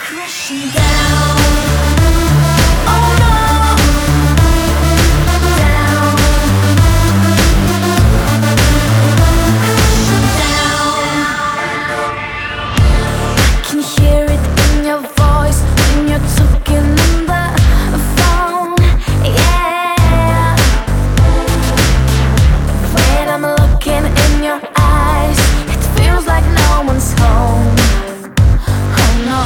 Crashing down. Oh no. Down. Crashing down. I can hear it in your voice when you're talking on the phone. Yeah. When I'm looking in your eyes, it feels like no one's home. Oh no.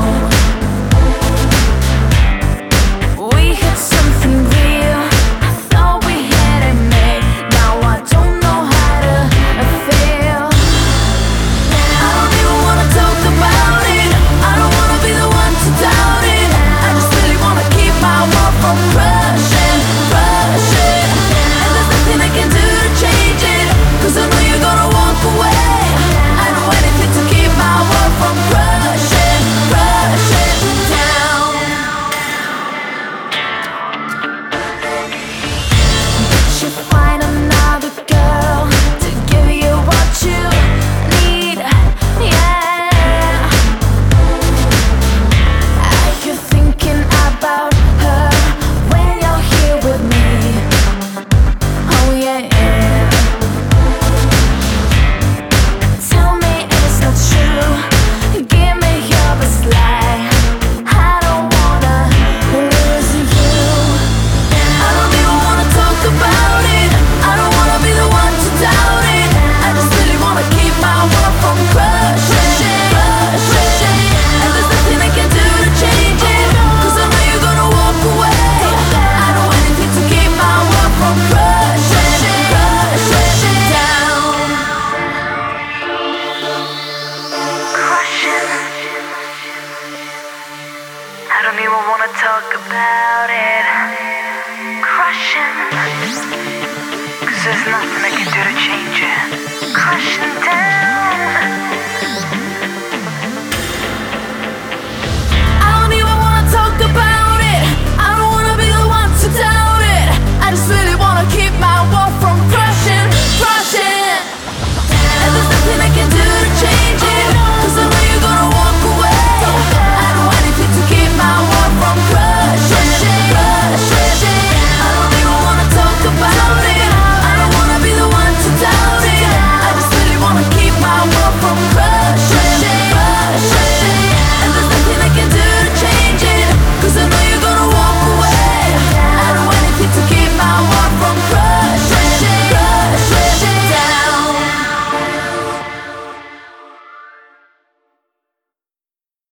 We had something real. I thought we had it made. Now I don't know how to feel. I don't even wanna talk about it. I don't wanna be the one to doubt it. I just really wanna keep my world from crushing, crushing. And there's nothing I can do to change it, 'cause I know you're gonna walk away. I do anything to keep my world from crushing, crushing down. You find another girl to give you what you need, yeah. Are you thinking about her when you're here with me? Oh yeah. Tell me it's not true. Give me your best lie. I don't wanna lose you. I don't even wanna talk about it. I don't wanna be the one to doubt it. I just really wanna keep my world from crushing, crushing. And there's nothing I can do to change it, 'cause I know you're gonna walk away. I do anything to keep my world from crushing, crushing down. Crushing. I don't even wanna talk about it. Crushing. 'Cause there's nothing I can do to change it. Crushing down.